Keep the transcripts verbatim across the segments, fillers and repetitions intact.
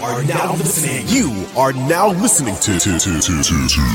are now listening. You are now listening to to to to to to,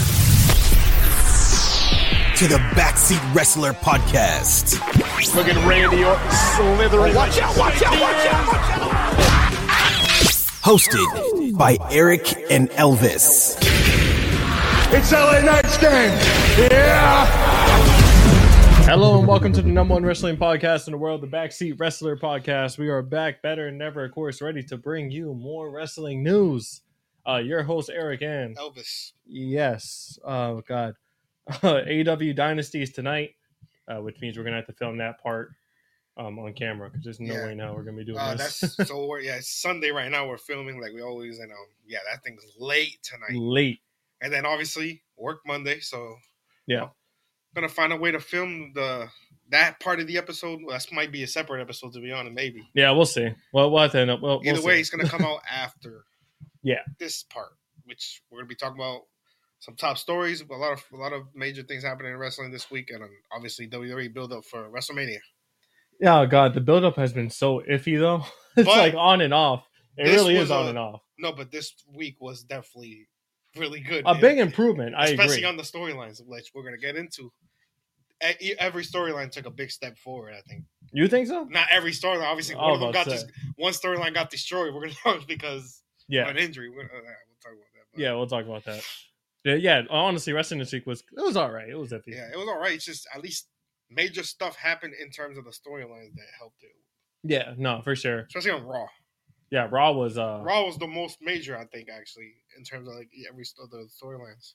to the Backseat Wrestler Podcast. Look at Randy Orton slithering. Oh, watch out! Watch out! Watch out! Watch out! Hosted by Eric and Elvis. It's L A Knight's game. Yeah. Hello and welcome to the number one wrestling podcast in the world, the Backseat Wrestler Podcast. We are back better than ever, of course, ready to bring you more wrestling news. Uh, your host, Eric and Elvis. Yes. Oh, God. Uh, A E W Dynasty is tonight, uh, which means we're going to have to film that part um, on camera because there's no yeah. way now we're going to be doing uh, this. That's so we're, yeah, it's Sunday right now. We're filming like we always, and um, yeah, that thing's late tonight. Late. And then obviously work Monday, so yeah. You know, gonna find a way to film the that part of the episode. Well, that might be a separate episode, to be honest, maybe. Yeah, we'll see. Well, we'll have to end up. Well, Either we'll way, see. it's gonna come out after. Yeah. This part, which we're gonna be talking about some top stories, a lot of a lot of major things happening in wrestling this week, and um, obviously W W E build up for WrestleMania. Yeah, oh God, the buildup has been so iffy though. It's But like on and off. It really is on a, and off. No, but this week was definitely really good. A man. big improvement. I Especially agree. on the storylines, which we're gonna get into. Every storyline took a big step forward, I think. You think so? Not every storyline. Obviously, I one was of them about got to just say. one storyline got destroyed. We're gonna talk because Yeah. of an injury. We're, uh, we'll talk about that. But Yeah, we'll talk about that. Yeah, yeah, honestly, wrestling this week was it was all right. It was iffy. yeah, it was all right. It's just at least major stuff happened in terms of the storylines that helped it, Yeah, no, for sure. especially on Raw. Yeah, Raw was uh Raw was the most major, I think, actually, in terms of like every of the storylines.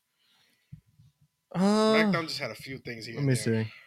uh, SmackDown just had a few things here. let and me there. see.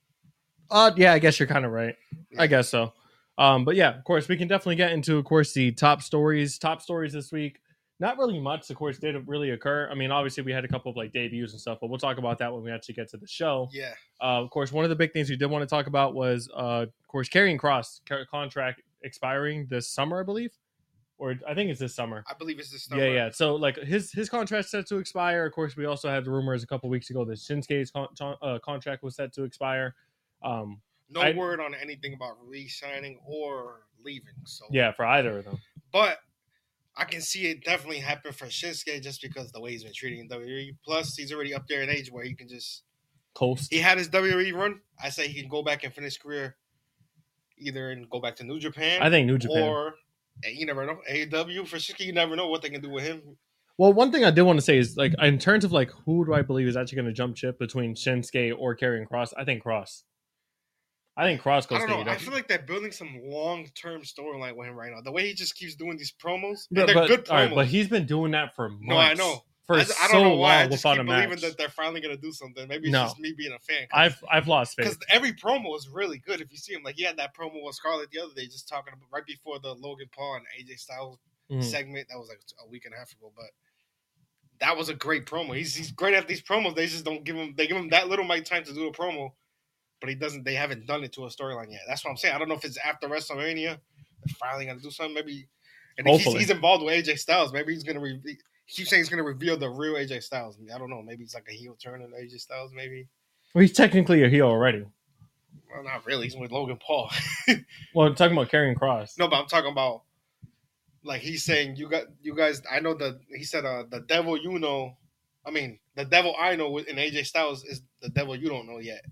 Uh yeah, I guess you're kind of right. Yeah. I guess so. Um, but yeah, of course, we can definitely get into, of course, the top stories. Top stories this week. Not really much, of course, did really occur. I mean, obviously, we had a couple of like debuts and stuff, but we'll talk about that when we actually get to the show. Yeah, Uh, of course, one of the big things we did want to talk about was, uh, of course, Karrion Kross ca- contract expiring this summer, I believe, or I think it's this summer. I believe it's this. Yeah, yeah. So like his his contract's set to expire. Of course, we also had the rumors a couple weeks ago that Shinsuke's con- con- uh, contract was set to expire. Um, No I- word on anything about re-signing or leaving. So yeah, for either of them. but I can see it definitely happen for Shinsuke just because the way he's been treating W W E. Plus, he's already up there in age where he can just. Coast. He had his W W E run. I say he can go back and finish his career, either and go back to New Japan. I think New Japan. Or and you never know. A E W for Shinsuke, you never know what they can do with him. Well, one thing I did want to say is like in terms of like who do I believe is actually going to jump ship between Shinsuke or Karrion Kross? I think Kross. I think Kross goes I don't to know. A E W. I feel like they're building some long-term storyline with him right now. The way he just keeps doing these promos, But, and they're but, good all right, promos. but he's been doing that for months. No, I know. For I, I so don't know why. I long just without keep a believing match. that they're finally gonna do something. Maybe it's No. just me being a fan. I've I've lost Because faith. every promo is really good. If you see him, like he had that promo with Scarlett the other day, just talking about right before the Logan Paul and A J Styles Mhm. segment. That was like a week and a half ago, but that was a great promo. He's he's great at these promos. They just don't give him. They give him that little mic time to do a promo, but he doesn't. They haven't done it to a storyline yet. That's what I'm saying. I don't know if it's after WrestleMania. They're finally gonna do something. Maybe, and he's, Hopefully. he's involved with A J Styles. Maybe he's gonna. Re- he keeps saying he's gonna reveal the real A J Styles. I don't know. Maybe it's like a heel turn on A J Styles. Maybe. Well, he's technically a heel already. Well, not really. He's with Logan Paul. Well, I'm talking about Karrion Kross. No, but I'm talking about like he's saying you got you guys. I know the he said uh, the devil you know. I mean the devil I know in A J Styles is the devil you don't know yet.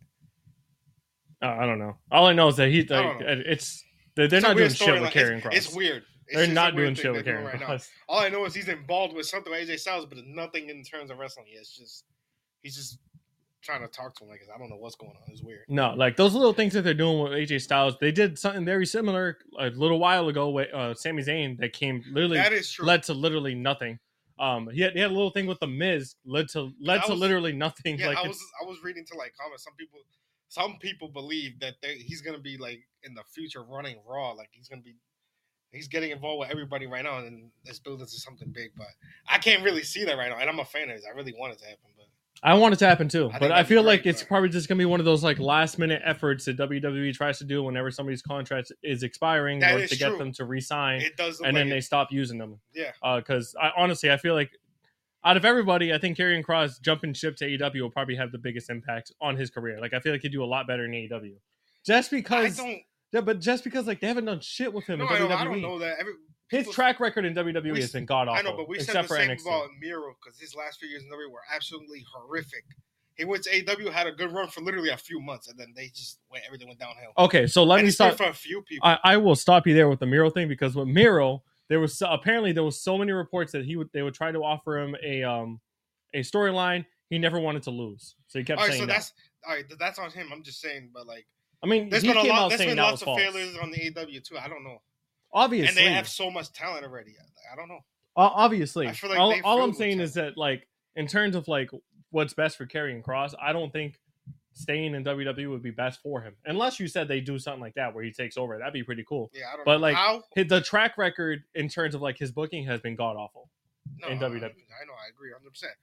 Uh, I don't know. All I know is that he's I like don't know. it's they're, they're It's a not doing weird shit with storyline. Karrion It's, Kross. it's weird. It's They're just not a doing weird shit thing with they're doing Karrion right now. Kross. All I know is he's involved with something with A J Styles, but nothing in terms of wrestling yet. It's just he's just trying to talk to him like I don't know what's going on. It's weird. No, like those little things that they're doing with A J Styles, they did something very similar a little while ago with uh, Sami Zayn that came literally That is true. led to literally nothing. Um, he had, he had a little thing with the Miz led to led I to was- literally nothing. Yeah, like I it's- was I was reading to like comments. Some people some people believe that they, he's gonna be like in the future running Raw. Like he's gonna be he's getting involved with everybody right now, and it's building to something big. But I can't really see that right now, and I'm a fan of his. I really want it to happen, but I want it to happen too, I think but I that'd be feel great, like it's but- probably just gonna be one of those like last minute efforts that W W E tries to do whenever somebody's contract is expiring That or is to get true. them to re-sign, it does. Look and like then they it. stop using them. yeah. Because I honestly, I feel like out of everybody, I think Karrion Kross jumping ship to A E W will probably have the biggest impact on his career. Like I feel like he'd do a lot better in A E W, just I because. don't. Yeah, but just because like they haven't done shit with him No, in I, W don't, W E. I don't know that. Every his people- track record in W W E we has s- been god awful. I know, but we said except the for same N X T. about Miro because his last few years in W W E were absolutely horrific. He went to A E W, had a good run for literally a few months, and then they just went everything went downhill. Okay, so let and me it's good stop. for a few people. I, I will stop you there with the Miro thing because with Miro, there was so, apparently there was so many reports that he would they would try to offer him a um a storyline. He never wanted to lose, so he kept all right, saying so no. that's all right. That's on him. I'm just saying, but like, I mean, there's he been a came lot. out There's saying been that lots was of false. failures on the A E W too. I don't know, Obviously, and they have so much talent already. I don't know. O- obviously. I feel like all they all I'm filled with saying talent. is that like in terms of like what's best for Karrion Kross, I don't think staying in W W E would be best for him, unless you said they do something like that where he takes over. That'd be pretty cool. Yeah, I don't But know like how. his, the track record in terms of like his booking has been god awful. No, in W W E. I know, I agree, one hundred percent.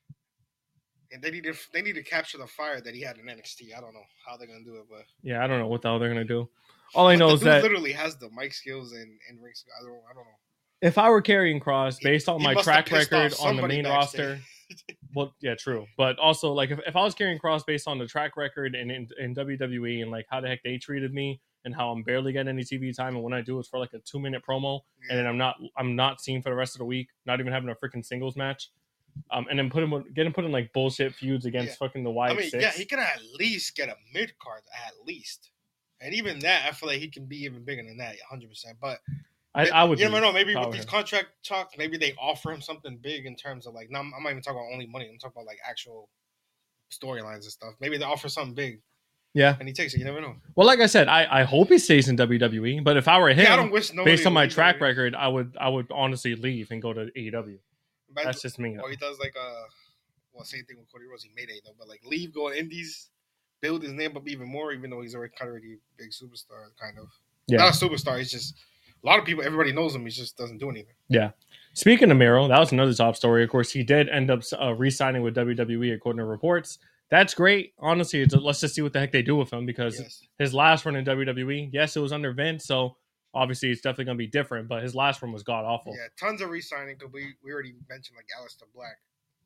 And they need to they need to capture the fire that he had in N X T. I don't know how they're gonna do it, but Yeah, I don't know what the hell they're gonna do. All I but know the is dude that literally has the mic skills and and ring skills. I don't I don't know. if I were Karrion Kross, He- based on he my must have track pissed off record on the somebody main backstage. roster, well, yeah, true. But also, like, if, if I was Karrion Kross based on the track record in, in in W W E and like how the heck they treated me and how I'm barely getting any T V time, and when I do, it's for like a two minute promo, and then I'm not I'm not seen for the rest of the week, not even having a freaking singles match, um, and then put him get him put in like bullshit feuds against Yeah. fucking the Wyatt I mean, Six. yeah, he can at least get a mid card at least, and even that, I feel like he can be even bigger than that, one hundred percent. But I, I would. you never do know. Maybe if I with were these him. contract talks, maybe they offer him something big in terms of like. No, I'm I'm not even talking about only money. I'm talking about like actual storylines and stuff. Maybe they offer something big, Yeah. and he takes it. You never know. Well, like I said, I, I hope he stays in W W E. But if I were him, Yeah, I don't wish nobody based on to my leave track W W E. record, I would I would honestly leave and go to A E W. But- That's just me. Or he does like uh, well, same thing with Cody Rhodes. He made it though, but like leave, go to Indies, build his name up even more. Even though he's already kind of already a big superstar, kind of. Yeah. Not a superstar. He's just a lot of people. Everybody knows him. He just doesn't do anything. Yeah. Speaking of Miro, that was another top story. Of course, he did end up uh, re-signing with W W E according to reports. That's great. Honestly, it's, let's just see what the heck they do with him because Yes. his last run in W W E, yes, it was under Vince, so obviously it's definitely going to be different, but his last run was god-awful. Yeah, tons of re-signing because we, we already mentioned like Aleister Black.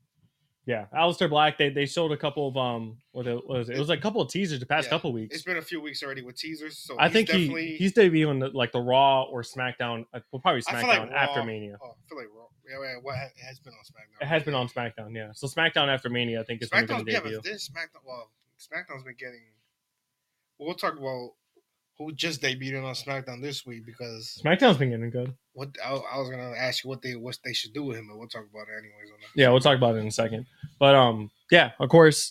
Yeah. Aleister Black, they, they showed a couple of, um, what it was, it was like a couple of teasers the past Yeah. couple of weeks. It's been a few weeks already with teasers, so I he's think definitely. he he's debuting the, like the Raw or SmackDown. Uh, well, probably I SmackDown feel like after Raw- Mania. Oh, I feel like Raw. Yeah, yeah, what ha- it has been on SmackDown. It has been on SmackDown, yeah. So SmackDown after Mania, I think is when he's SmackDown. going to Yeah, debut. but this SmackDown. Well, SmackDown's been getting. We'll talk about who just debuted on SmackDown this week because SmackDown's been getting good. what I, I was gonna ask you what they what they should do with him, but we'll talk about it anyways. On that. Yeah, we'll talk about it in a second. But um, yeah, of course,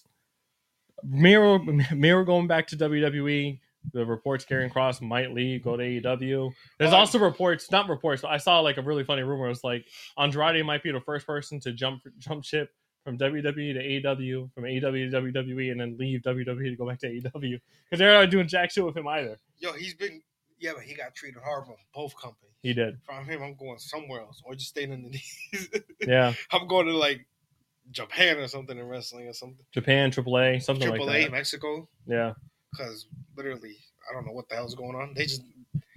Miro Miro going back to W W E. The reports Karrion Kross might leave, go to A E W. There's Oh, also reports, not reports, but I saw like a really funny rumor. It was like Andrade might be the first person to jump jump ship from W W E to A E W, from A E W to W W E, and then leave W W E to go back to A E W because they're not doing jack shit with him either. Yo, he's been yeah, but he got treated hard by both companies. He did, From him, I'm going somewhere else, or just staying in the knees. yeah. I'm going to like Japan or something in wrestling or something. Japan, Triple A, something Triple like A, that. Mexico, Yeah, because literally, I don't know what the hell's going on. They just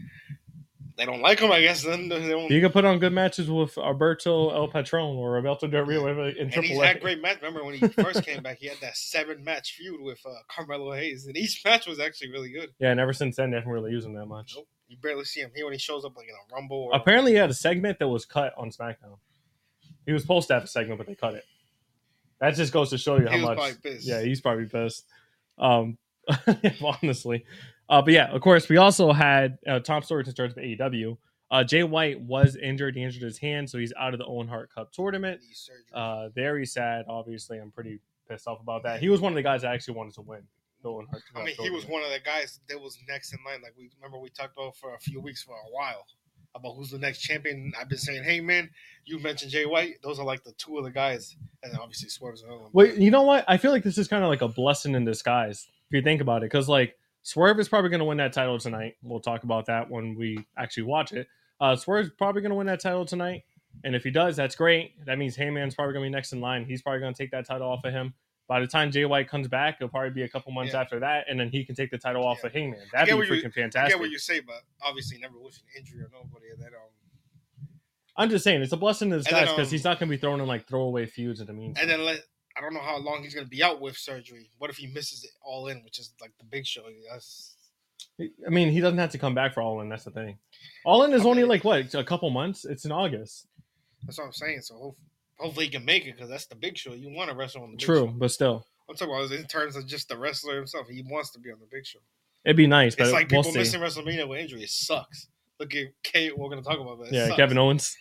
they don't like him, I guess. Then they don't. you can put on good matches with Alberto El Patron or Roberto Del Rio whatever, in And he's Triple A. had great match. Remember when he first came back, he had that seven match feud with uh, Carmelo Hayes, and each match was actually really good. Yeah, and ever since then, they haven't really used him that much. Nope, you barely see him. He only shows up like in a Rumble. Or, Apparently, he had a segment that was cut on SmackDown. He was supposed to have a segment, but they cut it. That just goes to show you He how was much. probably pissed. Yeah, he's probably pissed. Um, honestly, uh, but yeah, of course, we also had uh, top stories in terms of A E W. Uh, Jay White was injured. He injured his hand, so he's out of the Owen Hart Cup tournament. Knee surgery. Uh, very sad. Obviously, I'm pretty pissed off about that. He was one of the guys that actually wanted to win the Owen Hart Cup I mean, he was tournament. one of the guys that was next in line. Like we remember, we talked about for a few weeks for a while about who's the next champion. I've been saying, hey man, you mentioned Jay White. Those are like the two of the guys, and then obviously Swerve's another one. Wait, you know what? I feel like this is kind of like a blessing in disguise if you think about it, because like Swerve is probably going to win that title tonight. We'll talk about that when we actually watch it. Uh, Swerve's probably going to win that title tonight, and if he does, that's great. That means Heyman's probably going to be next in line. He's probably going to take that title off of him. By the time Jay White comes back, it'll probably be a couple months Yeah. after that, and then he can take the title off Yeah. of Heyman. I That'd get be what you- freaking I fantastic. get what you say, but obviously never wishing injury or nobody. And then um, I'm just saying, it's a blessing in disguise then, because um, he's not going to be thrown in like throwaway feuds in the meantime. and then let I don't know how long he's gonna be out with surgery. What if he misses it all in, which is like the big show? That's I mean, he doesn't have to come back for All In. That's the thing. All In is I only mean- like what a couple months. It's in August. That's what I'm saying. So hope, hopefully he can make it because that's the big show. You want to wrestle on the big True, show. but still, I'm talking about in terms of just the wrestler himself. He wants to be on the big show. it'd be nice. But It's like we'll people see. missing WrestleMania with injury. It sucks. Look at Kate. We're gonna talk about that. It Yeah, sucks. Kevin Owens.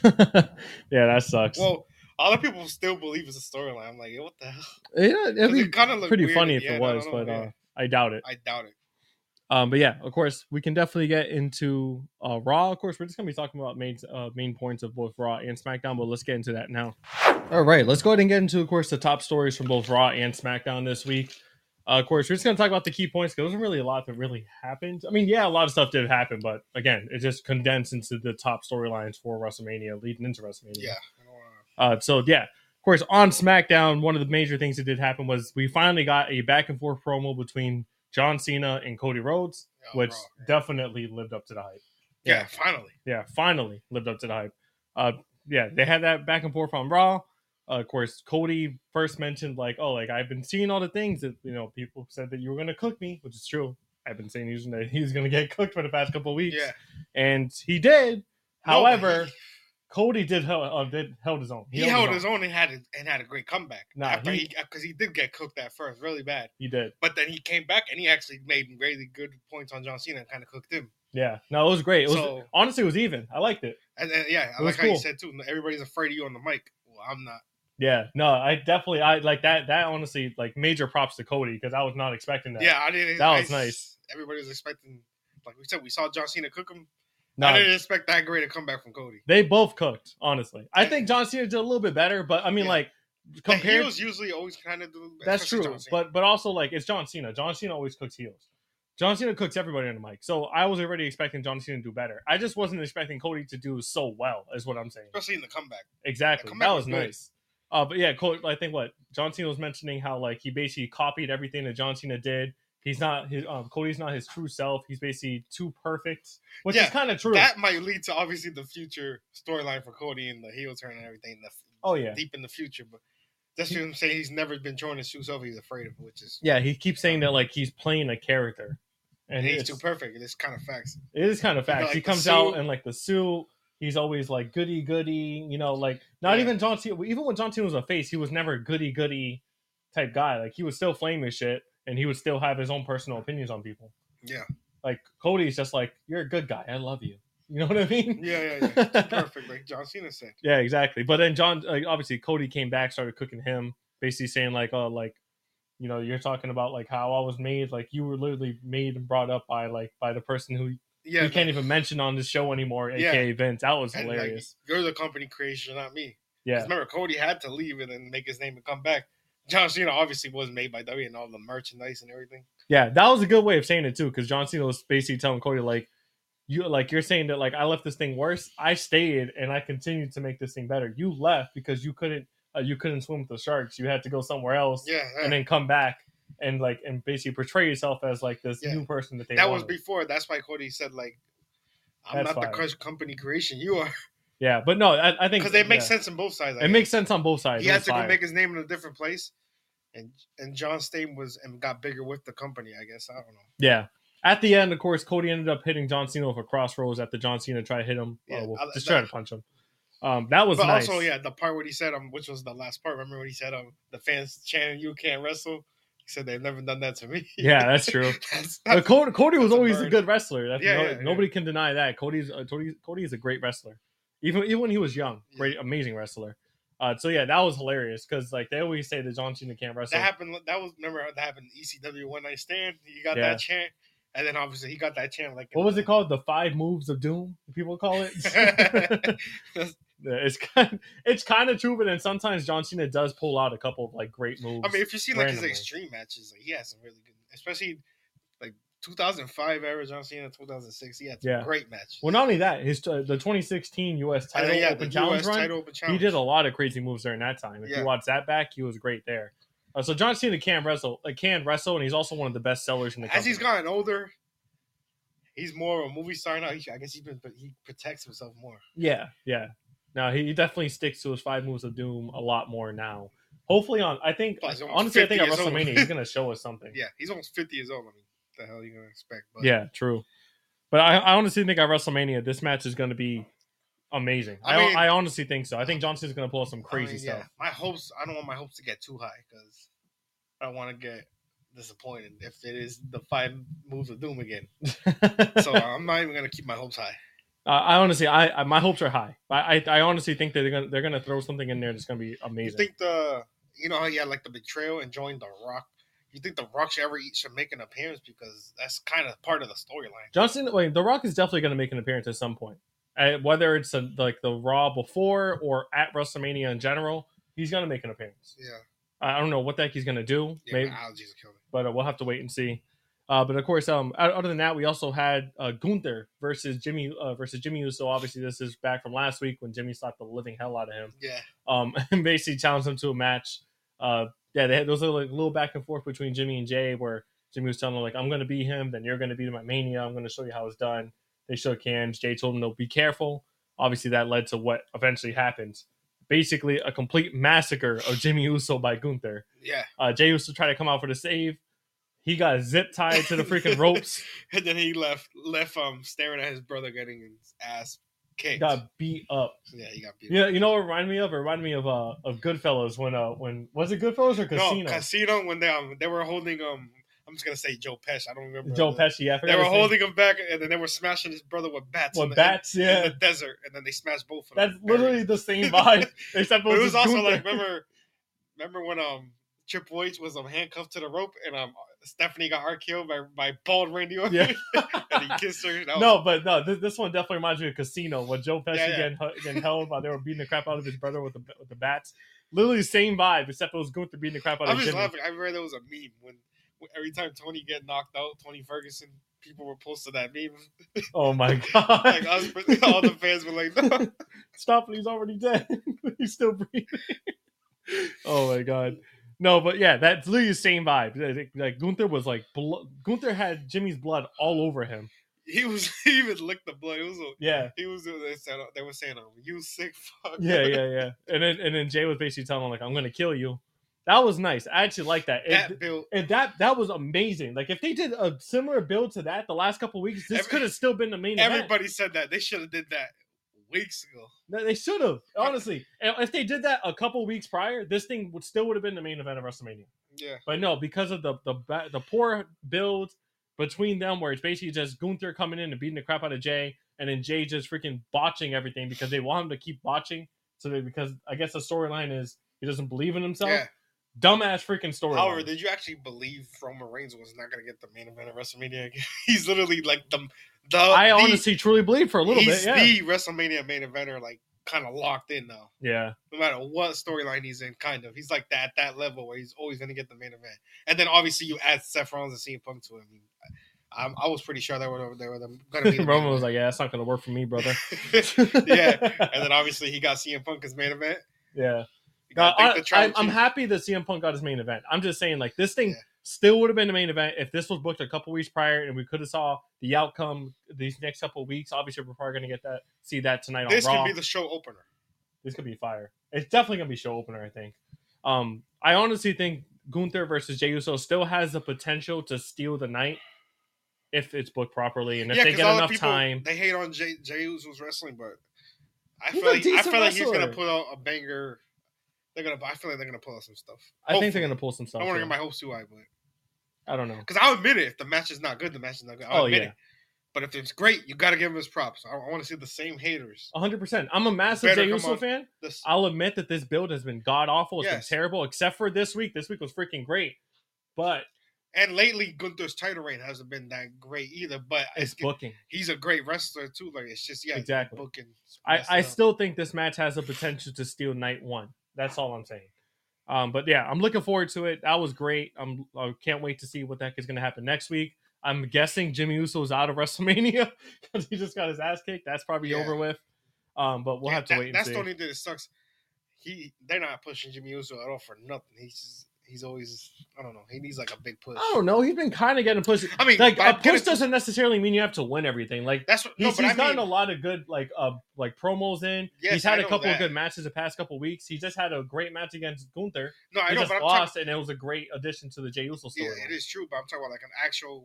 Yeah, that sucks. Well, a lot of people still believe it's a storyline. I'm like, yo, what the hell? yeah, it'd 'Cause be it kind of pretty funny if it was, know, but yeah. uh, I doubt it. I doubt it. Um, but yeah, of course, we can definitely get into uh, Raw. Of course, we're just gonna be talking about main uh, main points of both Raw and SmackDown, but let's get into that now. All right, let's go ahead and get into, of course, the top stories from both Raw and SmackDown this week. Uh, of course, we're just gonna talk about the key points because there wasn't really a lot that really happened. I mean, yeah, a lot of stuff did happen, but again, it just condensed into the top storylines for WrestleMania, leading into WrestleMania. Yeah. I don't wanna- Uh, so yeah, of course, on SmackDown, one of the major things that did happen was we finally got a back and forth promo between John Cena and Cody Rhodes, Oh, which Raw, yeah. definitely lived up to the hype. Yeah, finally. Yeah, finally lived up to the hype. Uh, yeah, they had that back and forth on Raw. Uh, of course, Cody first mentioned like, "Oh, like I've been seeing all the things that you know people said that you were gonna cook me," which is true. I've been saying using that he was gonna get cooked for the past couple of weeks, Yeah. and he did. No, However, he, Cody did held, uh, did held his own. he held his own and had a, and had a great comeback. Nah, after he- he because he, did get cooked at first, really bad. He did. But then he came back and he actually made really good points on John Cena and kind of cooked him. Yeah, no, it was great. It was So- honestly, it was even. I liked it. And then, yeah, I It was like how you cool. said too. Everybody's afraid of you on the mic. Well, I'm not. Yeah, no, I definitely, I like that. That honestly, like, major props to Cody because I was not expecting that. Yeah, I didn't. That was I- nice. Everybody was expecting, like we said, we saw John Cena cook him. no, I didn't expect that great a comeback from Cody. they both cooked. Honestly, I think John Cena did a little bit better, but I mean, Yeah. like, The compared, heels usually always kind of do. that's especially true. John Cena. But but also like, it's John Cena. John Cena always cooks heels. John Cena cooks everybody on the mic. So I was already expecting John Cena to do better. I just wasn't expecting Cody to do so well. Is what I'm saying. especially in the comeback. Exactly. The comeback That was was good. nice. Uh, but yeah, Cody, I think what John Cena was mentioning how like he basically copied everything that John Cena did. He's not his um, Cody's not his true self. He's basically too perfect, which Yeah, is kind of true. That might lead to obviously the future storyline for Cody and the heel turn and everything. The, Oh, yeah. deep in the future. But that's what I'm saying. He's never been showing his true self. He's afraid of, it, which is Yeah, he keeps saying that like he's playing a character, and and he's it's, too perfect. It's kind of facts. it is kind of You know, facts. like he the comes out suit. in like the suit. He's always like goody goody, you know, like not Yeah. even John Cena. Even when John Cena was a face, he was never goody goody type guy. Like he would still flame his shit, and he would still have his own personal opinions on people. Yeah, Like Cody's just like, you're a good guy. I love you. You know what I mean? yeah, yeah, yeah. Too perfect, like John Cena said. Yeah, exactly. But then John, like, obviously, Cody came back, started cooking him, basically saying like, "Oh, like, you know, you're talking about like how I was made, like you were literally made and brought up by like by the person who Yeah, you can't even mention on this show anymore, Yeah. aka Vince." That was and, like, hilarious. you're the company creation, not me. 'Cause Yeah, remember, Cody had to leave and then make his name and come back. John Cena obviously was made by W and all the merchandise and everything. yeah, that was a good way of saying it too, because John Cena was basically telling Cody like, "You like you're saying that like I left this thing worse. I stayed and I continued to make this thing better. You left because you couldn't uh, you couldn't swim with the sharks. You had to go somewhere else." Yeah, yeah. And then come back and like and basically portray yourself as like this Yeah. new person that they that was wanted. before. That's why Cody said like, "I'm That's not the fire. crush company creation. You are," Yeah, but no, I, I think because they make yeah. sense in both sides. I It guess. makes sense on both sides. He It had was to go fire. make his name in a different place, and and John Stame was and got bigger with the company. I guess I don't know. Yeah. At the end, of course, Cody ended up hitting John Cena with a crossroads after John Cena tried to hit him. Yeah, uh, well, I- just that- try to punch him. Um, that was But nice. also, yeah, the part where he said, um, which was the last part. Remember when he said, um, the fans chanting, "You can't wrestle." He said they've never done that to me. Yeah, that's true. that's, Uh, that's, Cody, Cody was that's a always a bird. good wrestler. That's Yeah, no- yeah, yeah. nobody can deny that. Cody's uh, Cody, Cody is a great wrestler. Even even when he was young, great, amazing wrestler. Uh, so yeah, that was hilarious because like they always say that John Cena can't wrestle. that happened. That was remember how that happened. in E C W One Night Stand. He got Yeah. that chant, and then obviously he got that chant like What was it called? The five moves of doom. People call it. Yeah, it's kind, it's kind of true, but then sometimes John Cena does pull out a couple of like great moves. I mean, if you see like randomly. his extreme matches, like, he has some really good, especially like two thousand five era John Cena, two thousand six. He had some Yeah. great matches. Well, not only that, his uh, the twenty sixteen U S And title then, yeah, open the challenge U S run, title open he challenge. did a lot of crazy moves during that time. If Yeah. you watch that back, he was great there. Uh, so John Cena can wrestle, uh, can wrestle, and he's also one of the best sellers in the As company. he's gotten older, he's more of a movie star now. He, I guess he been, but he protects himself more. Yeah, yeah. No, he definitely sticks to his five moves of doom a lot more now. Hopefully, on I think Plus, he's almost honestly, I think at fifty years old. WrestleMania he's gonna show us something. Yeah, he's almost fifty years old. I mean, the hell are you gonna expect? But Yeah, true. But I, I honestly think at WrestleMania this match is going to be amazing. I, I mean- I honestly think so. I think John Cena's going to pull some I crazy mean, yeah, stuff. my hopes. I don't want my hopes to get too high because I don't want to get disappointed if it is the five moves of doom again. So I'm not even gonna keep my hopes high. Uh, I honestly, I, I my hopes are high. I, I, I honestly think that they're gonna they're gonna throw something in there that's gonna be You amazing. think the you know how he had like the betrayal and joined the Rock? You think the Rock should ever eat, should make an appearance because that's kind of part of the storyline. Johnson, wait, The Rock is definitely gonna make an appearance at some point. Uh, whether it's a, like the Raw before or at WrestleMania in general, he's gonna make an appearance. Yeah, I don't know what the heck he's gonna do, yeah. maybe, My allergies are killing me. but uh, we'll have to wait and see. Uh, but of course, um, other than that, we also had uh, Gunther versus Jimmy uh, versus Jimmy Uso. Obviously, this is back from last week when Jimmy slapped the living hell out of him. Yeah, Um, and basically challenged him to a match. Uh, yeah, they had those little, like, little back and forth between Jimmy and Jay, where Jimmy was telling him like, "I'm going to beat him, then you're going to beat him at Mania. I'm going to show you how it's done." They shook hands. Jay told him, "No, be careful." Obviously, that led to what eventually happens. Basically, a complete massacre of Jimmy Uso by Gunther. yeah. Uh, Jay Uso tried to come out for the save. He got zip tied to the freaking ropes. And then he left left um staring at his brother getting his ass kicked. Got beat up. Yeah, he got beat. Yeah, you know what it reminded me of? It reminded me of uh of Goodfellas when uh when was it Goodfellas or Casino? No, Casino when they um they were holding um I'm just gonna say Joe Pesci. I don't remember Joe the- Pesci. I forgot They were his name. holding him back, and then they were smashing his brother with bats. With in the, bats, in, yeah. in the desert, and then they smashed both of That's them. literally the same vibe, except But it was just also Gunther. like remember, remember when um Triple H was um handcuffed to the rope, and um Stephanie got R K O'd by by bald Randy Orton, Yeah. and he kissed her. That was- No, but no, this, this one definitely reminds me of Casino when Joe Pesci Yeah, yeah. Getting, hu- getting held while they were beating the crap out of his brother with the with the bats. Literally the same vibe, except it was Gunther beating the crap out I'm of just Jimmy. laughing. I read there was a meme when, when every time Tony get knocked out, Tony Ferguson, people were posting that meme. Oh my god! Like us, all the fans were like, "No." Stop it! He's already dead. He's still breathing. Oh my god! No, but yeah, that's literally the same vibe. Like, like Gunther was like, blo- Gunther had Jimmy's blood all over him. He was he even licked the blood. It was a, Yeah, he was they said they were saying, "Oh, you sick fuck." yeah, yeah, yeah. And then and then Jay was basically telling him like, "I'm gonna kill you." That was nice. I actually like that. That It- built. and that that was amazing. Like if they did a similar build to that the last couple weeks, this Every- could have still been the main event. Everybody said that they should have did that weeks ago. No, they should have honestly. And if they did that a couple weeks prior, this thing would still would have been the main event of WrestleMania. Yeah, But no, because of the the ba- the poor build between them, where it's basically just Gunther coming in and beating the crap out of Jay, and then Jay just freaking botching everything because they want him to keep botching. So they, because I guess the storyline is he doesn't believe in himself. yeah. Dumbass freaking storyline. However, did you actually believe Roman Reigns was not going to get the main event of WrestleMania again? He's literally like the the. I the, honestly truly believe for a little he's bit. Yeah. the WrestleMania main eventer, like kind of locked in now. yeah. No matter what storyline he's in, kind of, he's like that at that level where he's always going to get the main event. And then obviously you add Seth Rollins and C M Punk to him. I, I was pretty sure they were they were going to be. the Roman main was like, "Yeah, it's not going to work for me, brother." event. Yeah, and then obviously he got C M Punk as main event. Yeah. You No, gotta thank I, the tribal I, I'm chief. happy that C M Punk got his main event. I'm just saying, like, this thing Yeah. still would have been the main event if this was booked a couple weeks prior, and we could have saw the outcome these next couple of weeks. Obviously, we're probably going to get that, see that tonight This on Raw. could be the show opener. This could be fire. It's definitely going to be show opener, I think. Um, I honestly think Gunther versus Jey Uso still has the potential to steal the night if it's booked properly and if yeah, they because get all the enough people time. they hate on Jay Jey Uso's wrestling, but I He's feel a like I decent feel like he's wrestler. gonna put out a banger. They're gonna. I feel like they're gonna pull out some stuff. I think they're Hopefully. going to pull some stuff. I want to too. get my hopes too high, but I don't know. because I'll admit it. If the match is not good, the match is not good. I'll Oh, admit yeah. it. But if it's great, you got to give him his props. I, I want to see the same haters. one hundred percent. I'm a massive Better Jey come Uso on. fan. This, I'll admit that this build has been god awful. It's Yes. been terrible, except for this week. This week was freaking great, but and lately, Gunther's title reign hasn't been that great either. But it's it's, booking. he's a great wrestler too. Like it's just yeah, Exactly. Booking. I, messed I up. still think this match has the potential to steal night one. That's all I'm saying. Um, but yeah, I'm looking forward to it. That was great. I'm I can't wait to see what the heck is going to happen next week. I'm guessing Jimmy Uso is out of WrestleMania because he just got his ass kicked. That's probably Yeah. over with. Um, but we'll Yeah, have to that, wait and that's see. the only thing that sucks. He they're not pushing Jimmy Uso at all for nothing. He's just, he's always I don't know. He needs like a big push. I don't know. He's been kind of getting pushed. I mean, Like by a push getting- doesn't necessarily mean you have to win everything. Like That's what he's, no, but he's I gotten mean, a lot of good like uh like promos in. Yes, he's had I a know couple of that. good matches the past couple of weeks. He just had a great match against Gunther. no, I He know, just but I'm talking. lost, and it was a great addition to the Jey Uso Yeah, story. it is true, but I'm talking about like an actual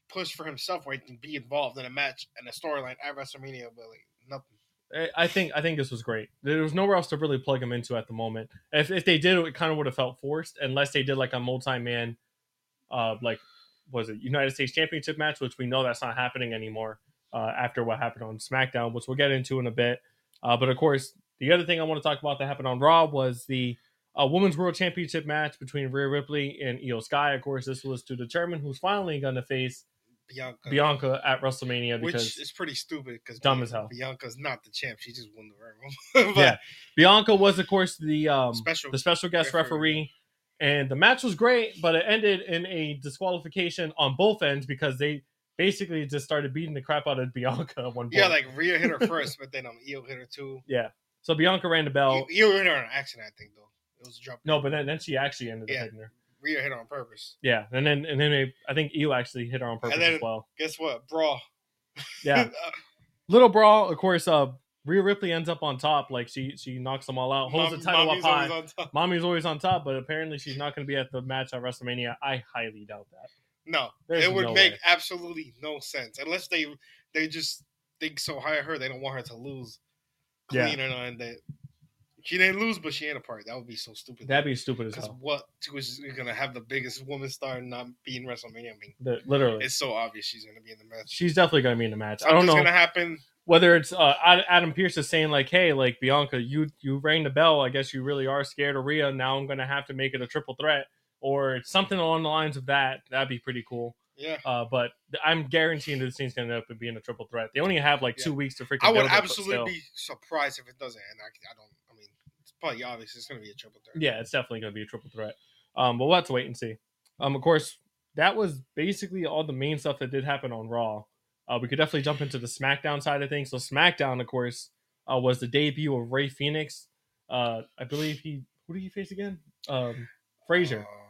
push for himself where he can be involved in a match and a storyline at WrestleMania, but like nothing. I think I think this was great. There was nowhere else to really plug him into at the moment. If if they did, it kind of would have felt forced, unless they did like a multi-man, uh, like was it United States Championship match, which we know that's not happening anymore uh, after what happened on SmackDown, which we'll get into in a bit. Uh, but of course, the other thing I want to talk about that happened on Raw was the uh, Women's World Championship match between Rhea Ripley and Io Sky. Of course, this was to determine who's finally going to face Bianca, Bianca at WrestleMania, because which is pretty stupid because dumb as hell. Bianca's not the champ; she just won the Rumble. But yeah, Bianca was, of course, the um, Special the special guest referee. referee. And the match was great, but it ended in a disqualification on both ends because they basically just started beating the crap out of Bianca at one point. Yeah, like Rhea hit her first, but then um, Io hit her too. Yeah, so Bianca rang the bell. Io hit her on accident, I think, though. It was a jump. No, but then, then she actually ended up Yeah. hitting her. Rhea hit her on purpose. Yeah, and then and then they, I think Io actually hit her on purpose And then- as well. Guess what? Brawl. Yeah, little brawl. Of course, uh, Rhea Ripley ends up on top. Like she she knocks them all out, holds Mom- the title Mommy's up high. always on top. Mommy's always on top, but apparently she's not going to be at the match at WrestleMania. I highly doubt that. No, There's it would no make way. absolutely no sense unless they they just think so high of her. They don't want her to lose Yeah. clean or nothing. That she didn't lose, but she ain't a part. That would be so stupid. That'd be stupid as Because hell. what was gonna have the biggest woman star and not be in WrestleMania? I mean, The- literally, it's so obvious she's gonna be in the match. she's definitely going to be in the match. I don't Something's know gonna happen. whether it's uh, Ad- Adam Pearce is saying like, "Hey, like Bianca, you you rang the bell. I guess you really are scared of Rhea. Now I'm going to have to make it a triple threat," or it's something along the lines of that. That'd be pretty cool. Yeah, Uh, but I'm guaranteeing that this thing's going to end up being a triple threat. They only have like Yeah. two weeks to freaking. I would build it, but absolutely still. be surprised if it doesn't. And I, I don't. I mean, it's probably obvious. It's gonna be a triple threat. Yeah, it's definitely going to be a triple threat. Um, but we'll have to wait and see. Um, of course, that was basically all the main stuff that did happen on Raw. Uh, we could definitely jump into the SmackDown side of things. So SmackDown, of course, uh, was the debut of Rey Fenix. Uh, I believe he who did he face again? Um, Frazier. Uh,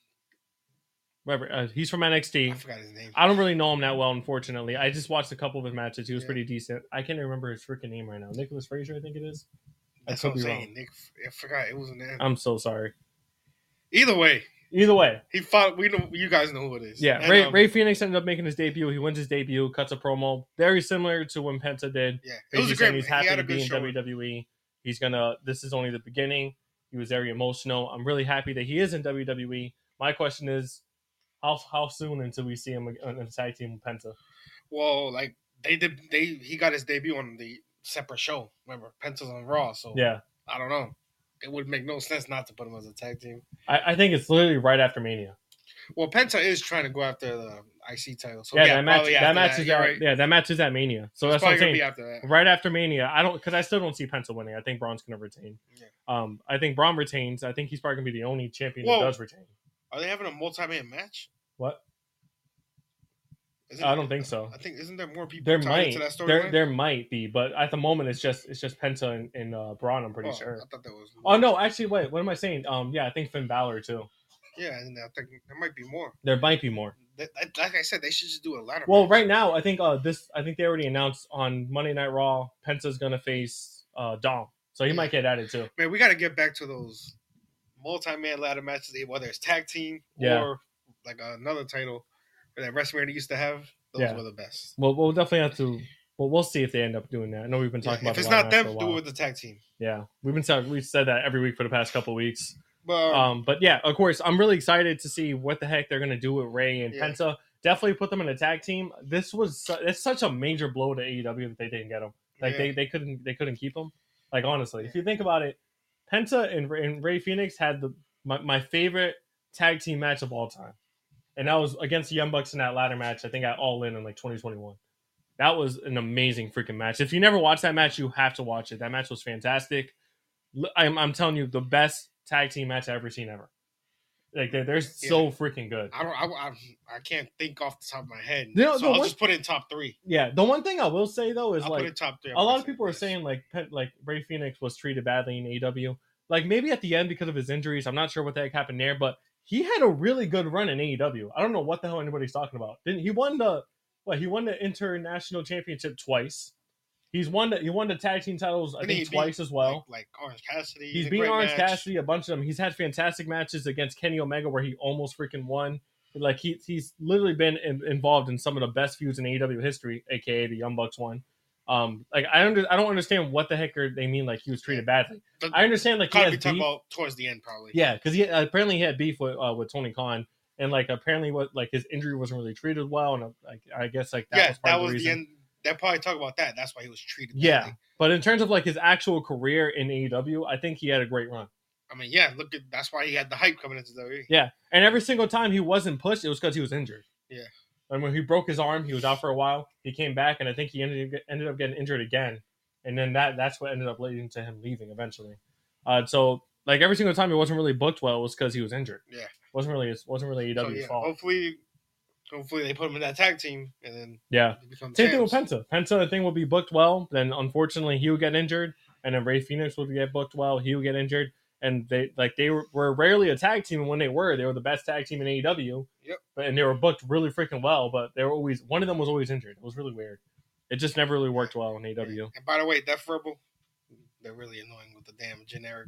Whatever. Uh, he's from N X T. I forgot his name. I don't really know him that well, unfortunately. I just watched a couple of his matches. He was Yeah. pretty decent. I can't remember his freaking name right now. Nicholas Frazier, I think it is. I That's could what I'm be saying. wrong. Nick, I forgot it wasn't him. I'm so sorry. Either way, Either way, he fought. We know you guys know who it is. yeah. And, Ray, um, Ray Phoenix ended up making his debut. He wins his debut, cuts a promo, very similar to when Penta did. Yeah, it was Basically a saying great. he's He happy had to a be good in show. W W E. He's gonna. This is only the beginning. He was very emotional. I'm really happy that he is in W W E. My question is, how how soon until we see him in a tag team with Penta? Well, like they did. They he got his debut on the separate show. Remember, Penta's on Raw, so Yeah, I don't know. It would make no sense not to put him as a tag team. I, I think it's literally right after Mania. Well, Penta is trying to go after the I C title. So yeah, yeah, that match. probably That after match is You're at, right. yeah, that match is at Mania. So It's that's what I'm probably gonna saying. be after that. Right after Mania, I don't because I still don't see Penta winning. I think Braun's gonna retain. Yeah. Um, I think Braun retains. I think he's probably gonna be the only champion Whoa. that does retain. Are they having a multi-man match? What? Is I don't think so. I think isn't there more people There tied might, into that there, storyline? there might be, but at the moment it's just it's just Penta and, and uh, Braun. I'm pretty Oh, sure. I thought that was. Oh no, actually, wait. What am I saying? Um, yeah, I think Finn Balor too. Yeah, and I think there might be more. There might be more. That- that- Like I said, they should just do a ladder. Well, match. right now, I think uh this I think they already announced on Monday Night Raw Penta's gonna face uh Dom, so he Yeah. might get added too. Man, we got to get back to those multi-man ladder matches, whether it's tag team Yeah. or like another title that WrestleMania used to have. Those Yeah. were the best. Well, we'll definitely have to. Well, we'll see if they end up doing that. I know we've been Yeah, talking about if it's the ladder not match them, for a do it while. with the tag team. Yeah, we've been talking. We've said that every week for the past couple weeks. But um, Um, but yeah, of course, I'm really excited to see what the heck they're gonna do with Ray and Yeah. Penta. Definitely put them in a tag team. This was su- it's such a major blow to A E W that they didn't get them. Like yeah. they, they couldn't they couldn't keep them. Like honestly, if you think about it, Penta and, and Ray Phoenix had the my, my favorite tag team match of all time, and that was against the Young Bucks in that ladder match. I think at All In in like twenty twenty-one. That was an amazing freaking match. If you never watched that match, you have to watch it. That match was fantastic. L- I'm, I'm telling you, the best tag team match I've ever seen ever. Like they're, they're so freaking good. I don't. I, I, I can't think off the top of my head. No, so the I'll one- just put it in top three. Yeah, the one thing I will say though is I'll put it like in top three. a lot of I'm people are yes. saying like Pe- like Ray Phoenix was treated badly in A E W. Like maybe at the end because of his injuries. I'm not sure what the heck happened there, but he had a really good run in A E W. I don't know what the hell anybody's talking about. Didn't he won the what? He won the international championship twice. He's won the he won the tag team titles I Didn't think he beat, twice as well. Like, like Orange Cassidy. He's a beat great Orange match. Cassidy, a bunch of them. He's had fantastic matches against Kenny Omega where he almost freaking won. Like he he's literally been in, involved in some of the best feuds in A E W history, aka the Young Bucks one. Um, like I under I don't understand what the heck are they mean like he was treated badly. The, I understand like he Probably has be talking beef. about towards the end, probably. Yeah, because he apparently he had beef with uh, with Tony Khan, and like apparently what like his injury wasn't really treated well, and uh, like I guess like that yeah, was part that of the was reason. the end. They'll probably talk about that. That's why he was treated. Yeah, badly. but in terms of like his actual career in A E W, I think he had a great run. I mean, yeah, look at that's why he had the hype coming into W W E. Yeah, and every single time he wasn't pushed, it was because he was injured. Yeah. And when he broke his arm, he was out for a while. He came back, and I think he ended ended up getting injured again. And then that that's what ended up leading to him leaving eventually. Uh, so like every single time he wasn't really booked well, it was because he was injured. Yeah. wasn't really wasn't really A E W's so, yeah, fault. Hopefully, hopefully they put him in that tag team, and then Yeah. he becomes Same thing with champs. Penta. Penta, I think, will be booked well. Then unfortunately, he would get injured, and then Ray Phoenix would get booked well. He would get injured. And they like they were, were rarely a tag team, and when they were, they were the best tag team in A E W. Yep. But and they were booked really freaking well, but they were always one of them was always injured. It was really weird. It just never really worked well in A E W. And by the way, Def Rebel, they're really annoying with the damn generic,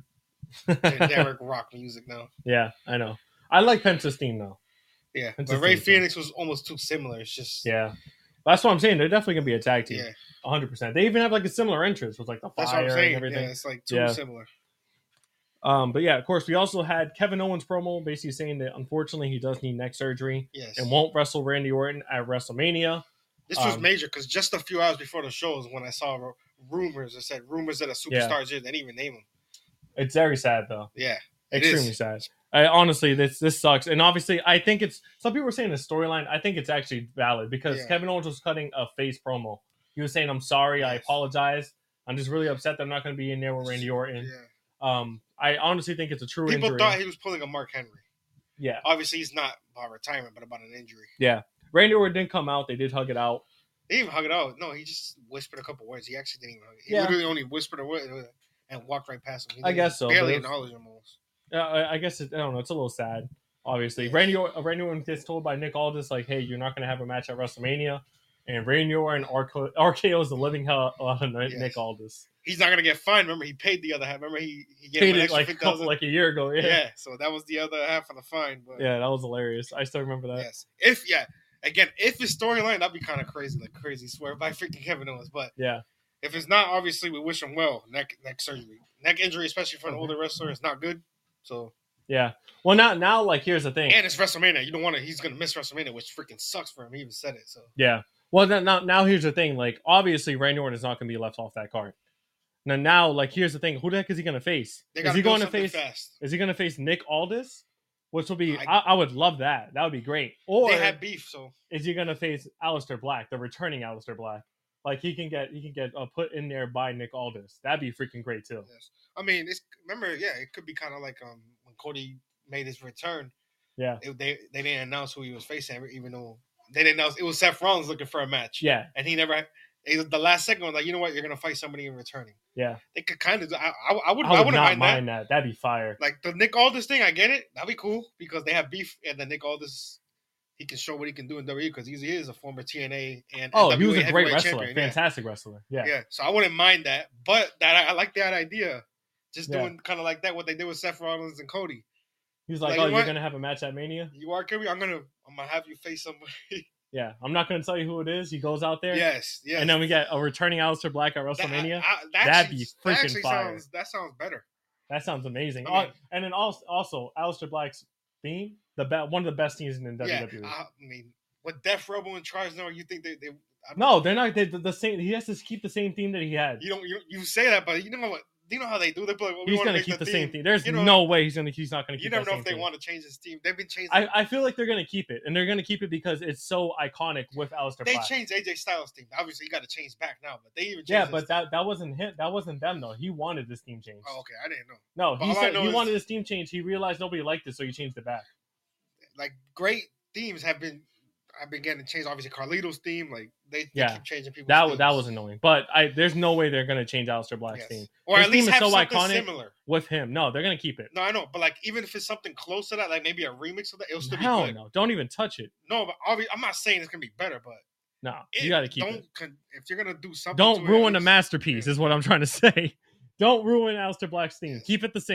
generic rock music now. Yeah, I know. I like Penta's theme though. Yeah, Penta's but Ray theme, Phoenix was almost too similar. It's just Yeah, that's what I'm saying. They're definitely gonna be a tag team, yeah. one hundred percent. They even have like a similar entrance with like the That's what fire I'm and saying. everything. Yeah, it's like too Yeah. similar. Um, but yeah, of course, we also had Kevin Owens promo basically saying that unfortunately he does need neck surgery Yes. and won't wrestle Randy Orton at WrestleMania. This was um, major because just a few hours before the show is when I saw r- rumors that said rumors that a Yeah. superstar is here. They didn't even name him. It's very sad though. Yeah, it Extremely is. sad. I, honestly, this this sucks. And obviously, I think it's some people are saying the storyline. I think it's actually valid because Yeah. Kevin Owens was cutting a face promo. He was saying, "I'm sorry, I Yes. apologize. I'm just really upset that I'm not going to be in there with Randy Orton." Yeah. Um, I honestly think it's a true People injury. thought he was pulling a Mark Henry. yeah, Obviously, he's not about retirement, but about an injury. yeah. Randy Orton didn't come out. They did hug it out. He didn't even hug it out. No, he just whispered a couple words. He actually didn't even hug it. He Yeah. literally only whispered a word and walked right past him. He I didn't guess so, but Barely it was- acknowledged him almost. Uh, I, I guess it, I don't know. It's a little sad. Obviously, Yes. Randy Or- Randy Orton gets told by Nick Aldis like, "Hey, you're not going to have a match at WrestleMania." And Randy Orton R K O's the living hell out of Nick Yes. Aldis. He's not gonna get fined. Remember, he paid the other half. Remember, he, he gave Paid him an it extra like a fifty couple, thousand. like a year ago. yeah. Yeah. so that was the other half of the fine. But Yeah, that was hilarious. I still remember that. yes, if yeah, again, if his storyline, that'd be kind of crazy, like crazy swear by freaking Kevin Owens. But Yeah, if it's not, obviously we wish him well. Neck neck surgery, neck injury, especially for an Mhm. older wrestler, is not good. So yeah. Well, now, now, like, here's the thing. and it's WrestleMania. You don't want to. He's gonna miss WrestleMania, which freaking sucks for him. He even said it. So Yeah. Well, now, now, now here's the thing. Like, obviously, Randy Orton is not going to be left off that card. Now, now, like, here's the thing. Who the heck is he going to face? they Is got he to go going to something face? fast. Is he going to face Nick Aldis? Which will be, I- I, I would love that. That would be great. Or They had beef, so is he going to face Aleister Black, the returning Aleister Black? Like, he can get he can get uh, put in there by Nick Aldis. That'd be freaking great too. yes. I mean, it's remember, yeah, it could be kind of like um when Cody made his return. Yeah. It, they they didn't announce who he was facing, even though they didn't announce it was Seth Rollins looking for a match. Yeah. and he never. It was the last second was like, you know what, you're gonna fight somebody in returning. Yeah. They could kind of. I, I, I would. I I, would wouldn't not mind, mind that. that. That'd be fire. Like the Nick Aldis thing, I get it. That'd be cool because they have beef, and then Nick Aldis, he can show what he can do in W W E because he is a former T N A and Oh, and he was W W E a great heavyweight wrestler. champion, yeah. Fantastic wrestler. Yeah. Yeah, so I wouldn't mind that, but that I, I like that idea. Just Yeah. doing kind of like that, what they did with Seth Rollins and Cody. He was like, Like, "Oh, you know you're what? gonna have a match at Mania." You are Cody. I'm gonna, I'm gonna have you face somebody. Yeah. I'm not gonna tell you who it is. He goes out there. yes, yes. And then we get a returning Aleister Black at That- WrestleMania. I- I- that That'd actually- be that freaking actually fire. Sounds, that sounds better. That sounds amazing. I Oh, mean- and then also, also Aleister Black's theme, the be- one of the best teams in Yeah, W W E. I mean, with Def Rebel and Charles now, you think they, they I, No, they're not. They, the, the same. He has to keep the same theme that he had. you don't, you, you say that, but you know what? You know how they do. They play. Well, we He's wanna gonna make keep the, the same theme. There's You know, no way he's gonna. He's not gonna keep. You never that know same if they theme. want to change his team. They've been changing. I, I feel like they're gonna keep it, and they're gonna keep it because it's so iconic with Aleister they Black. changed A J Styles' team. Obviously, you got to change back now, but they even changed Yeah, his but team. that that wasn't him. That wasn't them though. He wanted this team changed. Oh, okay, I didn't know. No, But he all I said know he is- wanted his team changed. He realized nobody liked it, so he changed it back. Like great themes have been, I've been getting changed. Obviously, Carlito's theme, like they, they Yeah. keep changing people. That that was annoying, but I there's no way they're gonna change Aleister Black's yes. theme or His at least theme is have so something iconic. similar. with him. No, they're gonna keep it. No, I know, but like even if it's something close to that, like maybe a remix of that, it'll still Hell be good. no! Don't even touch it. No, but obvi- I'm not saying it's gonna be better, but No, it, you got to keep don't, it. Con- if you're gonna do something, Don't to it, ruin at a least- masterpiece. Is what I'm trying to say. Don't ruin Aleister Black's theme. Yes. Keep it the same.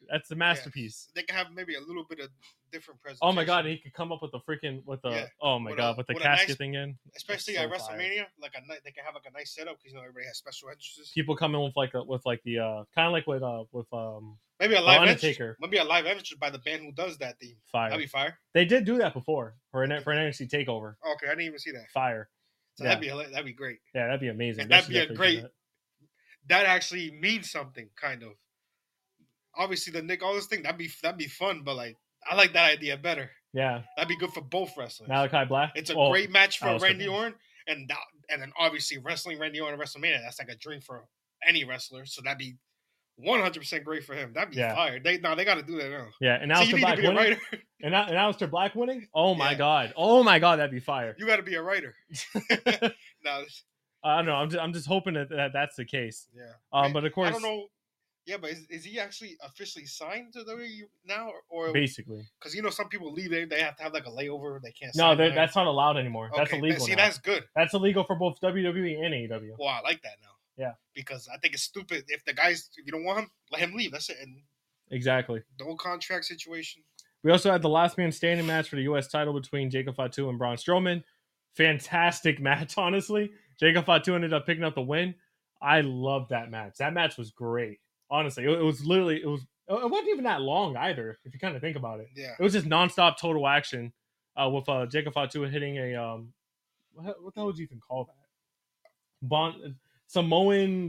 That's a Yeah. masterpiece. They can have maybe a little bit of different presentation. Oh my god, he could come up with a freaking with a Yeah. oh my With god a- with the with a casket nice- thing in. especially so at fire. WrestleMania. Like a night, they can have like a nice setup because you know everybody has special entrances. People come in with like a, with like the uh kind of like with uh with um Maybe a live entrance. Undertaker. Maybe a live entrance by the band who does that theme. fire. That'd be fire. They did do that before for an for an N X T takeover. Okay, I didn't even see that. Fire. So Yeah. that'd be hila- that'd be great. Yeah, that'd be amazing. And They that'd should be a definitely do great- that. That actually means something, kind of. Obviously, the Nick Aldis thing that'd be that'd be fun, but like I like that idea better. Yeah, That'd be good for both wrestlers. Malachi Black. It's a Oh, great match for I was Randy gonna- Orton, and that, and then obviously wrestling Randy Orton at WrestleMania. That's like a dream for any wrestler. So that'd be one hundred percent great for him. That'd be Yeah. fire. They no, they got to do that now. Yeah, and So you Aleister need Black to be a winning. writer. And, Al- and Aleister Black winning. Oh my Yeah. god. Oh my god, that'd be fire. You got to be a writer. no, I don't know. I'm just, I'm just hoping that, that that's the case. yeah. Um, but of course, I don't know. Yeah, but is, is he actually officially signed to the W W E now, or basically, because you know some people leave, they, they have to have like a layover. They can't. no, sign that- there. that's not allowed anymore. That's Okay, illegal. See, now. that's good. That's illegal for both W W E and A E W. Well, I like that now. Yeah. Because I think it's stupid if the guys, if you don't want him, let him leave. That's it. And Exactly. the whole contract situation. We also had the last man standing match for the U S title between Jacob Fatu and Braun Strowman. Fantastic match, honestly. Jacob Fatu ended up picking up the win. I loved that match. That match was great. Honestly, it, it was literally it was it wasn't even that long either. If you kind of think about it, Yeah. it was just nonstop total action. Uh, with uh, Jacob Fatu hitting a um, what, what the hell would you even call that? Bon Samoan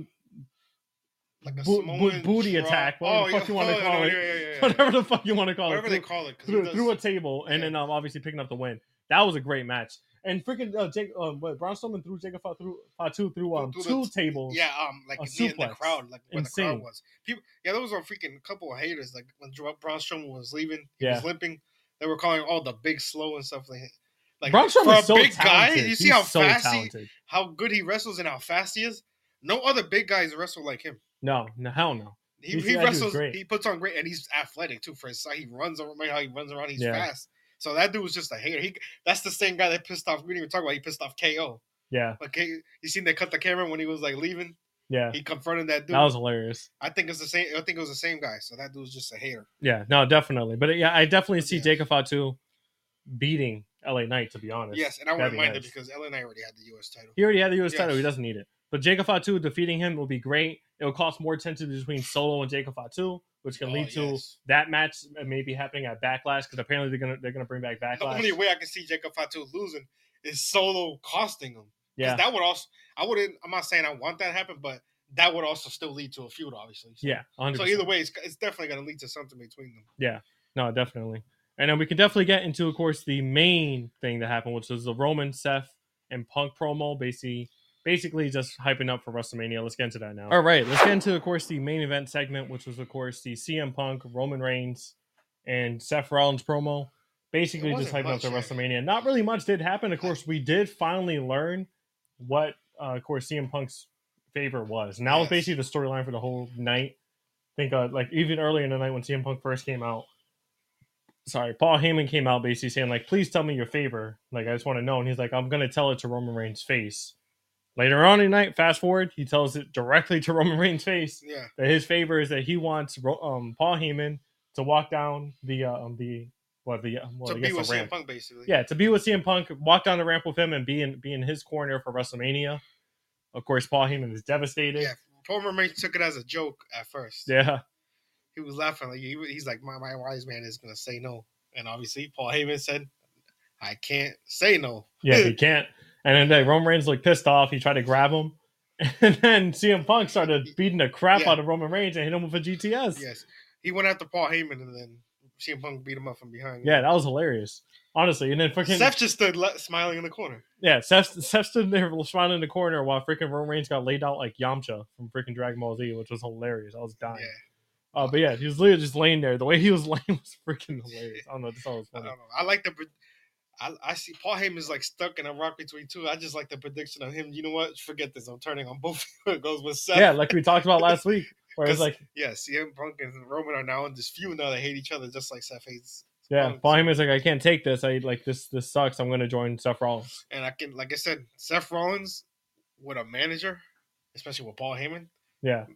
Like a bo- bo- Samoan booty drop. attack. Whatever the yeah. fuck you want to Oh, call no, it. Yeah, yeah, yeah, yeah. Whatever the fuck you want to call Whatever it. they call it. 'cause he through, does- through a table and Yeah. then um, obviously picking up the win. That was a great match. And freaking uh, Jake, um, what, Braun Strowman threw Jacob Fatu through, Fatu through um, Through the two t- tables. Yeah, um, like A in the, in the suplex. crowd, like where the Insane. crowd was. People, yeah, there was a freaking couple of haters. Like when Dra- Braun Strowman was leaving, he Yeah. was limping. They were calling all the big slow and stuff like. Like Braun for Strowman's a so big talented. guy, you see He's how so fast he, talented. how good he wrestles and how fast he is. No other big guys wrestle like him. No, no, hell no. He, He's- he that dude's wrestles. great. He puts on great, and he's athletic too. For his size, he runs around. How he runs around, he's Yeah. fast. So that dude was just a hater. He that's the same guy that pissed off. We didn't even talk about. He pissed off K O. Yeah, Like K, you seen they cut the camera when he was like leaving. yeah. He confronted that dude. That was hilarious. I think it's the same. I think it was the same guy. So that dude was just a hater. Yeah, no, definitely. But yeah, I definitely see Yeah. Jacob Fatu beating L A Knight, to be honest. Yes, and I That'd wouldn't be mind nice. it because L A Knight already had the U S title. He already had the U S title. Yes. He doesn't need it. But Jacob Fatu defeating him will be great. It will cost more tension between Solo and Jacob Fatu, which can Oh, lead to yes. that match maybe happening at Backlash because apparently they're gonna they're gonna bring back The Backlash. only way I can see Jacob Fatu losing is Solo costing him. 'Cause yeah, that would also. I wouldn't. I'm not saying I want that to happen, but that would also still lead to a feud, obviously. So, yeah, one hundred So percent. either way, it's, it's definitely going to lead to something between them. Yeah, no, definitely. And then we can definitely get into, of course, the main thing that happened, which was the Roman, Seth, and Punk promo, basically, basically just hyping up for WrestleMania. Let's get into that now. All right, let's get into, of course, the main event segment, which was, of course, the C M Punk, Roman Reigns, and Seth Rollins promo. Basically, It just wasn't hyping up to much, yeah. WrestleMania. Not really much did happen. Of course, we did finally learn what, uh, of course, C M Punk's favor was. And that was Yes. basically the storyline for the whole night. I think, uh, like, even earlier in the night when C M Punk first came out, sorry, Paul Heyman came out basically saying, like, please tell me your favor. Like, I just want to know. And he's like, I'm going to tell it to Roman Reigns' face. Later on in the night, fast forward, he tells it directly to Roman Reigns' face Yeah. that his favor is that he wants Ro- um, Paul Heyman to walk down the, uh, um, the, what, the, uh, well, to I be guess with the C M ramp. Punk, basically. Yeah, to be with C M Punk, walk down the ramp with him and be in, be in his corner for WrestleMania. Of course, Paul Heyman is devastated. Yeah. Paul Roman took it as a joke at first. Yeah. He was laughing. Like he, he's like, my, my wise man is going to say no. And obviously, Paul Heyman said, I can't say no. Yeah, he can't. And then like, Roman Reigns looked pissed off. He tried to grab him. And then C M Punk started beating the crap Yeah. out of Roman Reigns and hit him with a G T S. Yes. He went after Paul Heyman, and then C M Punk beat him up from behind. Yeah, that was hilarious. Honestly. And then freaking Seth just stood le- smiling in the corner. yeah, Seth, Seth stood there smiling in the corner while freaking Roman Reigns got laid out like Yamcha from freaking Dragon Ball Z, which was hilarious. I was dying. Yeah. Uh, but yeah, he was literally just laying there. The way he was laying was freaking hilarious. I don't know. This all was I funny. don't know. I like the. pre- I, I see Paul Heyman's like stuck in a rock between two. I just like the prediction of him. You know what? Forget this. I'm turning on both. It goes with Seth. Yeah, like we talked about last week, where it's 'Cause- like, Yeah, C M Punk and Roman are now in this feud. Now they hate each other, just like Seth hates. yeah, Punk. Paul Heyman's like, I can't take this. I like this. This sucks. I'm gonna join Seth Rollins. And I can, like I said, Seth Rollins with a manager, especially with Paul Heyman, Yeah,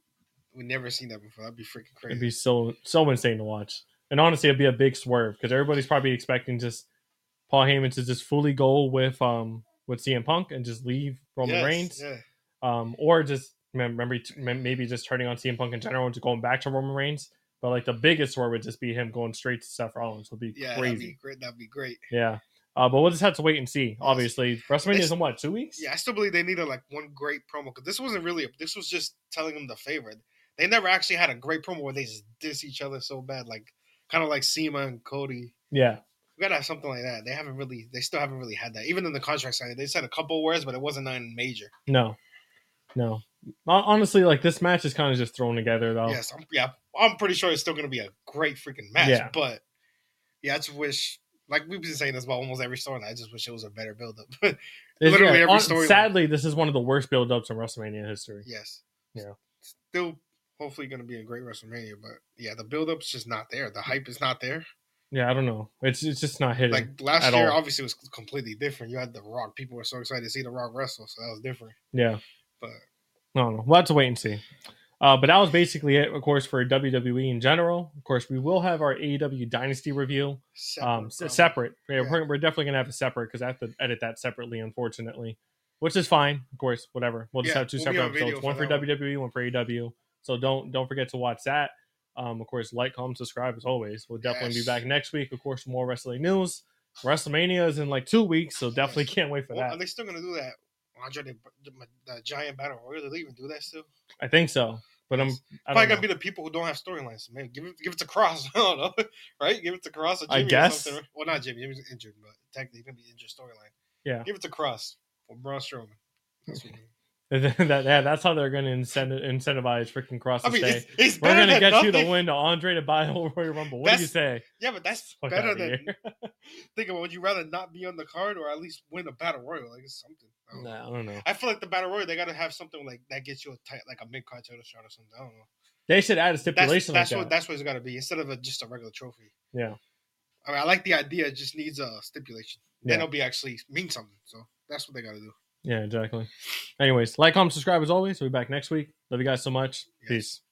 We never seen that before. That'd be freaking crazy. It'd be so so insane to watch. And honestly, it'd be a big swerve because everybody's probably expecting just Paul Heyman to just fully go with um with C M Punk and just leave Roman Yes, Reigns, Yeah. um, or just remember maybe just turning on C M Punk in general and just going back to Roman Reigns. But like the biggest swerve would just be him going straight to Seth Rollins. Would be Yeah, crazy. that'd be great. That'd be great. Yeah. Uh, but we'll just have to wait and see. Obviously, WrestleMania is in what, two weeks? Yeah, I still believe they needed like one great promo because this wasn't really. A, this was just telling them the favor. They never actually had a great promo where they just diss each other so bad, like kind of like Cena and Cody. Yeah. We gotta have something like that. They haven't really. They still haven't really had that. Even in the contract signing, they said a couple words, but it wasn't nothing major. No. No. Honestly, like this match is kind of just thrown together, though. Yes, I'm, yeah, I'm pretty sure it's still gonna be a great freaking match. Yeah. But yeah, I just wish. Like we've been saying this about almost every storyline. I just wish it was a better build-up. It's- Literally yeah, every on- storyline. Sadly, this is one of the worst build-ups in WrestleMania history. Yes. Yeah. Still, hopefully, going to be a great WrestleMania, but yeah, the build-up's just not there. The hype is not there. Yeah, I don't know. It's it's just not hitting. Like last at year, all. obviously, was completely different. You had The Rock. People were so excited to see The Rock wrestle, so that was different. Yeah. But I don't know. We'll have to wait and see. Uh, but that was basically it, of course, for W W E in general. Of course, we will have our A E W Dynasty review. separate, Um, s- probably. separate. Yeah, Yeah. We're, we're definitely gonna have a separate because I have to edit that separately, unfortunately, which is fine. Of course, whatever. We'll just Yeah, have two we'll be separate on video episodes, for one for that one. W W E, one for A E W. So don't don't forget to watch that. Um, of course, like, comment, subscribe as always. We'll definitely Yes. be back next week. Of course, more wrestling news. WrestleMania is in like two weeks, so definitely Yes. can't wait for Well, that. are they still going to do that? Andre the, the, the Giant Battle Royal? Do they even do that still? I think so, but I'm. I Probably don't going know. to be the people who don't have storylines. Man, give it, give it to Cross. I don't know, right? Give it to Cross or I Jimmy guess. or something. Well, not Jimmy. Jimmy's injured, but technically he's going to be injured storyline. Yeah. Give it to Cross or Braun Strowman. That's what that, yeah, that's how they're going to incenti- incentivize freaking Cross to I mean, say, it's, it's we're better going to than get you nothing. to win the Andre to buy Royal Rumble. What do you That's- say? Yeah, but that's Fuck better outta than here. think about. Would you rather not be on the card or at least win a battle royal? Like it's something. I don't know. Nah, I don't know. I feel like the battle royal they got to have something like that gets you a tight, like a mid card title shot or something. I don't know. They should add a That's stipulation that's like what that. that's what it's got to be instead of a, just a regular trophy. Yeah. I mean, I like the idea. It just needs a stipulation. Then Yeah. it'll be actually mean something. So that's what they got to do. Yeah, exactly. Anyways, like, comment, subscribe as always. We'll be back next week. Love you guys so much. Yes. Peace.